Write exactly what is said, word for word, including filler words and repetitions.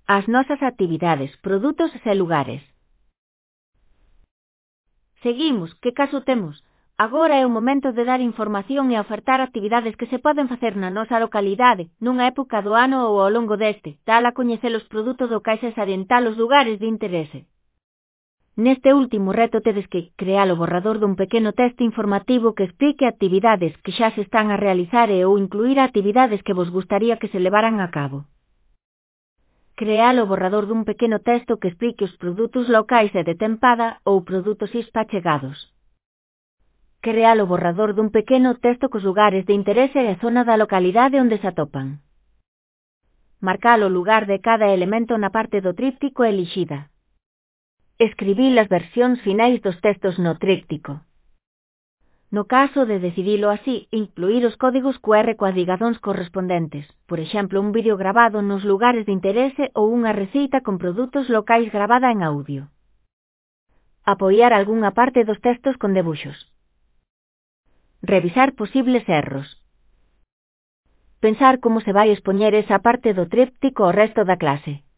as nosas actividades, produtos e lugares. Seguimos, que caso temos? Agora é o momento de dar información e ofertar actividades que se poden facer na nosa localidade, nunha época do ano ou ao longo deste, tal a coñecer os produtos locais e salientar os lugares de interese. Neste último reto tedes que crear o borrador dun pequeno texto informativo que explique actividades que xa se están a realizar e ou incluir actividades que vos gustaría que se levaran a cabo. Crear o borrador dun pequeno texto que explique os produtos locais e de tempada ou produtos espachegados. Crear o borrador dun pequeno texto cos lugares de interese e zona da localidade onde se atopan. Marcar o lugar de cada elemento na parte do tríptico elixida. Escribir as versións finais dos textos no tríptico. No caso de decidilo así, incluir os códigos cu erre coadigadóns correspondentes, por exemplo un vídeo grabado nos lugares de interese ou unha receita con produtos locais gravada en audio. Apoiar algunha parte dos textos con debuxos. Revisar posibles erros. Pensar como se vai expoñer esa parte do tríptico ao resto da clase.